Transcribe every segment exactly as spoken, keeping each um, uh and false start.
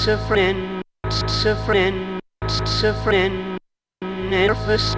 Suffering, suffering, suffering, nervous.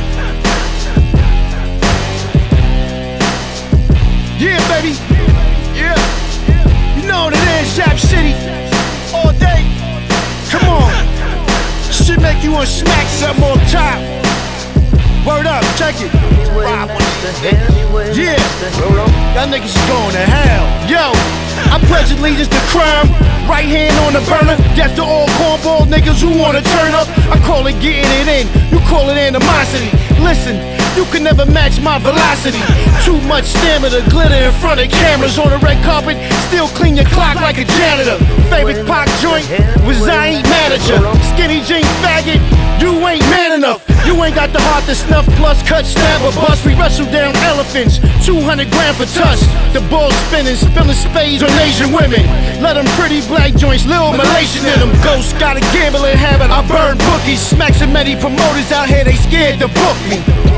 Yeah, baby. Yeah. You know what it is, Rap City. All day. Come on. Shit make you wanna smack something on top. Word up, check it. Yeah. Y'all niggas is going to hell. Yo, I pledge allegiance to crime. Right hand on the burner. Death to all cornball niggas who wanna turn up. I call it getting it in. You call it animosity. Listen, you can never match my velocity. Too much stamina, glitter in front of cameras on the red carpet. Still clean your clock like a janitor. Favorite Pac joint was I ain't manager. Skinny jean faggot, you ain't man enough. You ain't got the heart to snuff, plus cut, stab, or bust. We wrestle down elephants, two hundred grand for tusk. The ball spinning, spilling spades on Asian women. Let them pretty black joints, little Malaysian in them. Ghosts got a gambling habit, I burn bookies. Smack so many promoters out here, they scared to book me.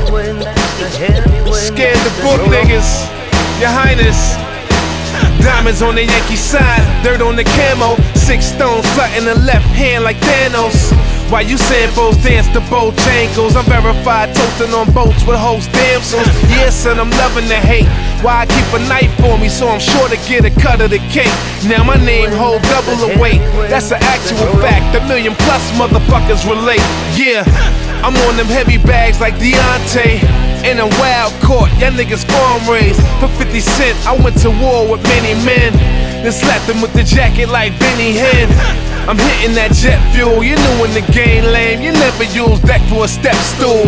Scared to book niggas, Your Highness. Diamonds on the Yankee side, dirt on the camo. Six stones flat in the left hand like Thanos. Why you saying both dance to both jangles? I'm verified, toasting on boats with host damsels. Yes, son, I'm loving the hate. Why I keep a knife for me, so I'm sure to get a cut of the cake. Now my name hold double the weight. That's an actual fact. A million plus motherfuckers relate. Yeah, I'm on them heavy bags like Deontay. In a wild court, y'all niggas farm raised. For fifty cent, I went to war with many men. Then slapped them with the jacket like Benny Hinn. I'm hitting that jet fuel, you new in the game, lame. You never use that for a step stool.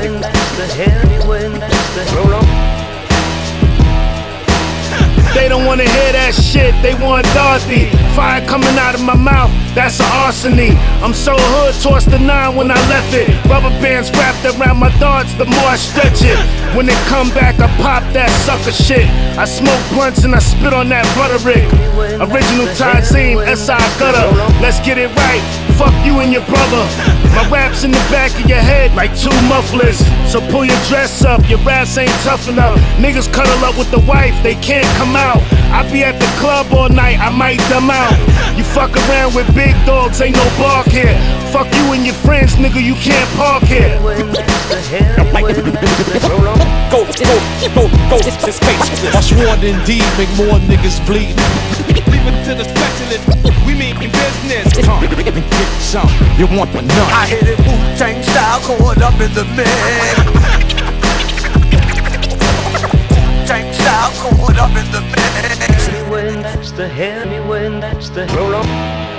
They don't wanna hear that shit, they want Dorothy. Fire coming out of my mouth, that's an arsony. I'm so hood, tossed the nine when I left it. Rubber bands wrapped around my darts, the more I stretch it. When they come back, I pop that sucker shit. I smoke blunts and I spit on that Broderick. Original Tazim, S I gutter. Let's get it right, fuck you and your brother. My rap's in the back of your head like two mufflers. So pull your dress up, your raps ain't tough enough. Niggas cuddle up with the wife, they can't come out. I be at the club all night, I might dumb out. You fuck around with big dogs, ain't no bark here. Fuck you and your friends, nigga, you can't park here. Go, go, go, go to space. I swore indeed, make more niggas bleed. Leave it to the specialist, we mean business. Get some, you want the none. I hit it Wu-Tang style, caught up in the mix. Wu-Tang style, caught up in the mix. When that's the heavy, when that's the roll on.